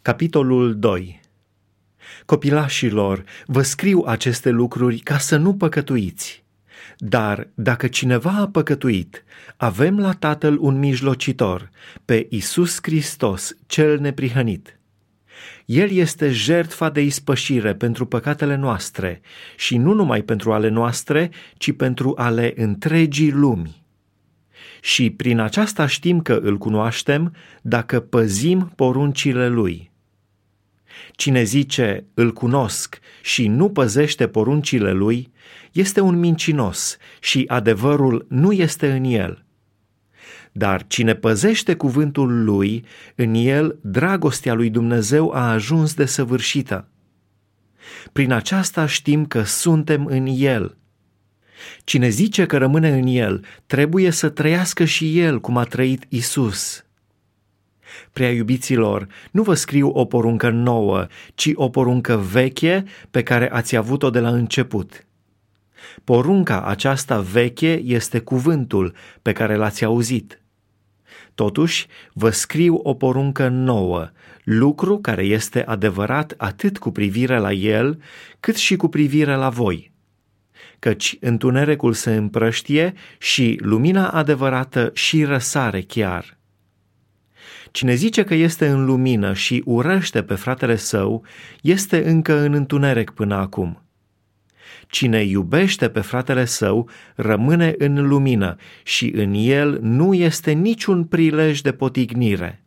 Capitolul 2. Copilașilor, vă scriu aceste lucruri ca să nu păcătuiți. Dar dacă cineva a păcătuit, avem la Tatăl un mijlocitor, pe Iisus Hristos, cel neprihănit. El este jertfa de ispășire pentru păcatele noastre și nu numai pentru ale noastre, ci pentru ale întregii lumi. Și prin aceasta știm că îl cunoaștem dacă păzim poruncile lui. Cine zice, îl cunosc și nu păzește poruncile lui, este un mincinos și adevărul nu este în el. Dar cine păzește cuvântul lui, în el dragostea lui Dumnezeu a ajuns desăvârșită. Prin aceasta știm că suntem în el. Cine zice că rămâne în el, trebuie să trăiască și el cum a trăit Isus. Prea iubiților, nu vă scriu o poruncă nouă, ci o poruncă veche pe care ați avut-o de la început. Porunca aceasta veche este cuvântul pe care l-ați auzit. Totuși, vă scriu o poruncă nouă, lucru care este adevărat atât cu privire la el, cât și cu privire la voi. Căci întunericul se împrăștie și lumina adevărată și răsare chiar. Cine zice că este în lumină și urăște pe fratele său, este încă în întuneric până acum. Cine iubește pe fratele său rămâne în lumină și în el nu este niciun prilej de potignire.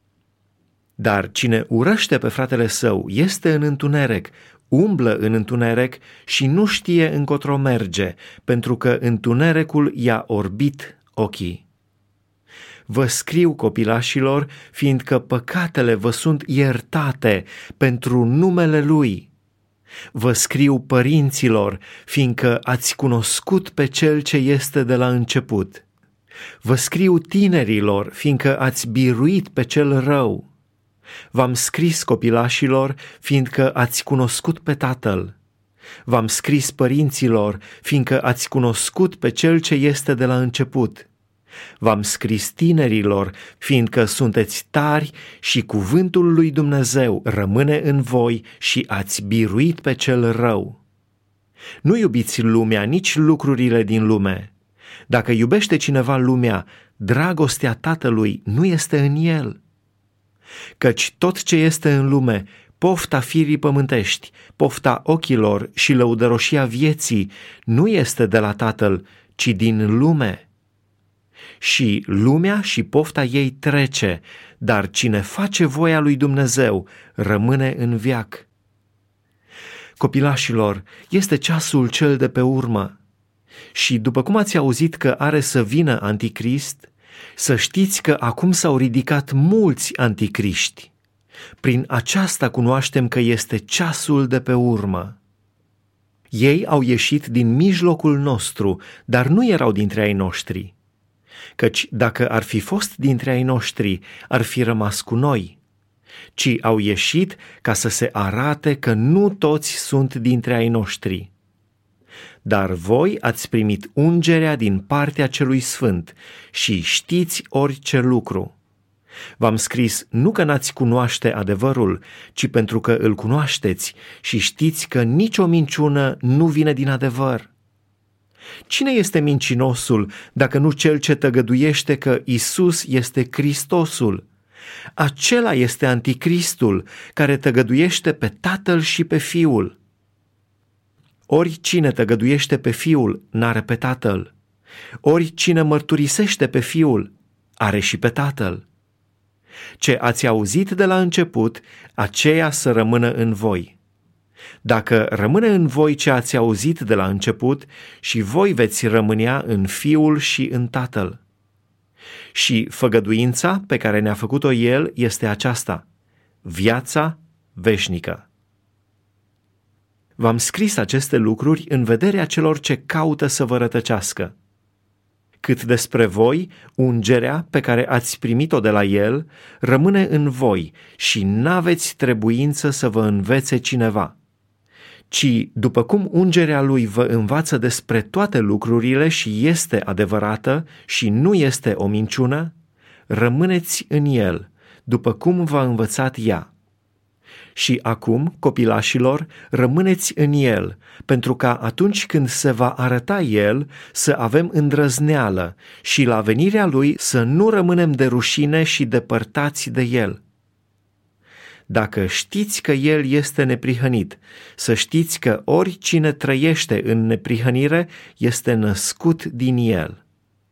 Dar cine urăște pe fratele său este în întuneric, umblă în întuneric și nu știe încotro merge, pentru că întunericul i-a orbit ochii. Vă scriu, copilașilor, fiindcă păcatele vă sunt iertate pentru numele Lui. Vă scriu, părinților, fiindcă ați cunoscut pe Cel ce este de la început. Vă scriu, tinerilor, fiindcă ați biruit pe cel rău. V-am scris, copilașilor, fiindcă ați cunoscut pe Tatăl. V-am scris, părinților, fiindcă ați cunoscut pe Cel ce este de la început. V-am scris, tinerilor, fiindcă sunteți tari și cuvântul lui Dumnezeu rămâne în voi și ați biruit pe cel rău. Nu iubiți lumea, nici lucrurile din lume. Dacă iubește cineva lumea, dragostea Tatălui nu este în el. Căci tot ce este în lume, pofta firii pământești, pofta ochilor și lăudăroșia vieții, nu este de la Tatăl, ci din lume. Și lumea și pofta ei trece, dar cine face voia lui Dumnezeu rămâne în veac. Copilașilor, este ceasul cel de pe urmă. Și după cum ați auzit că are să vină Anticrist, să știți că acum s-au ridicat mulți anticriști. Prin aceasta cunoaștem că este ceasul de pe urmă. Ei au ieșit din mijlocul nostru, dar nu erau dintre ai noștri. Căci dacă ar fi fost dintre ai noștri, ar fi rămas cu noi, ci au ieșit ca să se arate că nu toți sunt dintre ai noștri. Dar voi ați primit ungerea din partea celui Sfânt și știți orice lucru. V-am scris nu că n-ați cunoaște adevărul, ci pentru că îl cunoașteți și știți că nicio minciună nu vine din adevăr. Cine este mincinosul dacă nu cel ce tăgăduiește că Isus este Hristosul? Acela este Anticristul care tăgăduiește pe Tatăl și pe Fiul. Ori cine tăgăduiește pe Fiul n-are pe Tatăl, ori cine mărturisește pe Fiul are și pe Tatăl. Ce ați auzit de la început, aceea să rămână în voi. Dacă rămâne în voi ce ați auzit de la început, și voi veți rămânea în Fiul și în Tatăl. Și făgăduința pe care ne-a făcut-o El este aceasta: viața veșnică. V-am scris aceste lucruri în vederea celor ce caută să vă rătăcească. Cât despre voi, ungerea pe care ați primit-o de la El rămâne în voi și n-aveți trebuință să vă învețe cineva. Ci, după cum ungerea Lui vă învață despre toate lucrurile și este adevărată și nu este o minciună, rămâneți în El, după cum v-a învățat ea. Și acum, copilașilor, rămâneți în El, pentru ca atunci când se va arăta El să avem îndrăzneală și la venirea Lui să nu rămânem de rușine și depărtați de El. Dacă știți că El este neprihănit, să știți că oricine trăiește în neprihănire este născut din El.